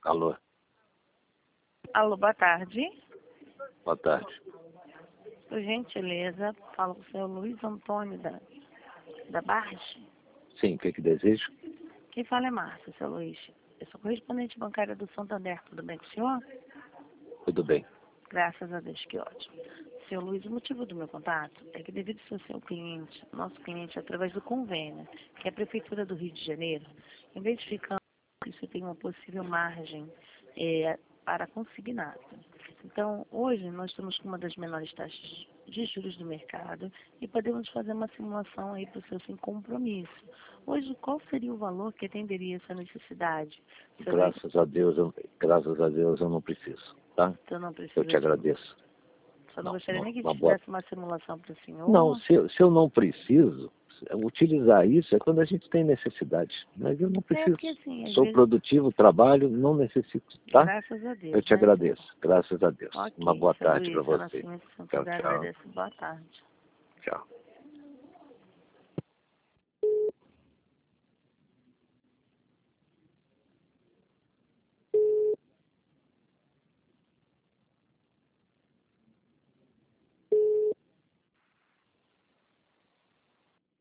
Alô, Alô, boa tarde. boa tarde. Por gentileza, falo com o senhor Luiz Antônio da Barge. Sim, o que deseja? Quem fala é Márcia, seu Luiz. Eu sou correspondente bancária do Santander. Tudo bem com o senhor? Tudo bem. Graças a Deus, que ótimo. Senhor Luiz, o motivo do meu contato é que devido ao seu cliente, nosso cliente, através do convênio, que é a Prefeitura do Rio de Janeiro, identificando que você tem uma possível margem para consignado. Então, hoje nós estamos com uma das menores taxas de juros do mercado e podemos fazer uma simulação aí para o seu sem compromisso. Hoje, qual seria o valor que atenderia essa necessidade? Graças a Deus eu não preciso, tá? Então, não precisa Eu te agradeço. Só não gostaria nem que Uma fizesse uma simulação para o senhor. Não, se eu não preciso, utilizar isso é quando a gente tem necessidade. Mas eu não preciso. Porque, assim, às Sou vezes, produtivo, trabalho, não necessito, tá? graças a Deus, Eu te né? agradeço. Graças a Deus. Ok, Uma boa seu tarde Luiz, para seu você. Nascimento, se não Tchau, puder, tchau. agradeço. Boa tarde. Tchau.